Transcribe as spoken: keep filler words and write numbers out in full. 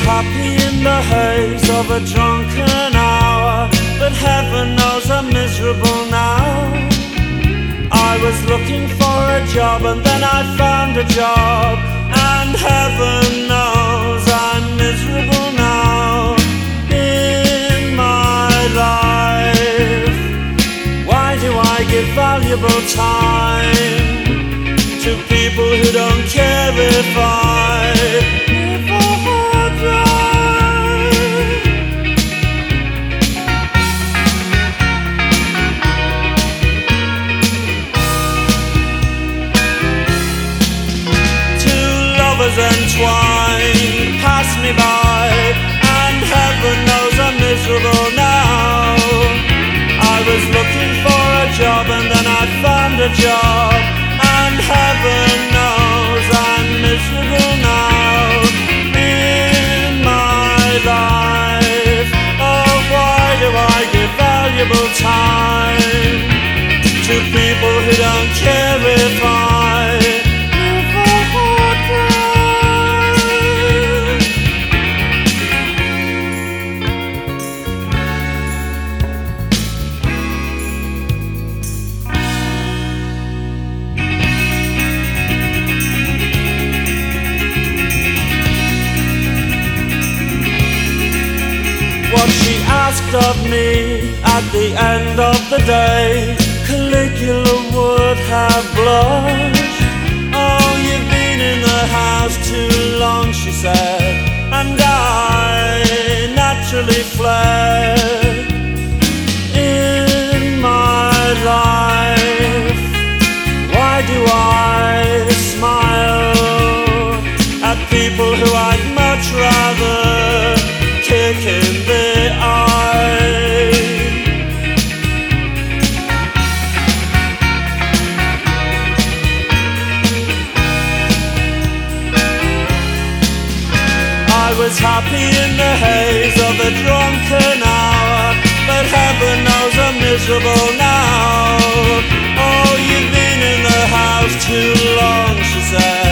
happy in the haze of a drunken hour, but heaven knows I'm miserable now. I was looking for a job and then I found a job, and heaven knows I'm miserable now in my life. Why do I give valuable time to people who don't care if I live or die? Two lovers entwined pass me by, and heaven knows I'm miserable now. I was looking for a job and then I found a job, and heaven knows I'm miserable now in my life. Oh, why do I give valuable time to people who don't care if I live or die? What she asked of me at the end of the day, Caligula would have blushed. Oh, you've been in the house too long, she said, and I naturally fled. In my life, why do I smile at people who I'd much rather kick in the eye? I was happy in the haze of a drunken hour, but heaven knows I'm miserable now. Oh, you've been in the house too long, she said,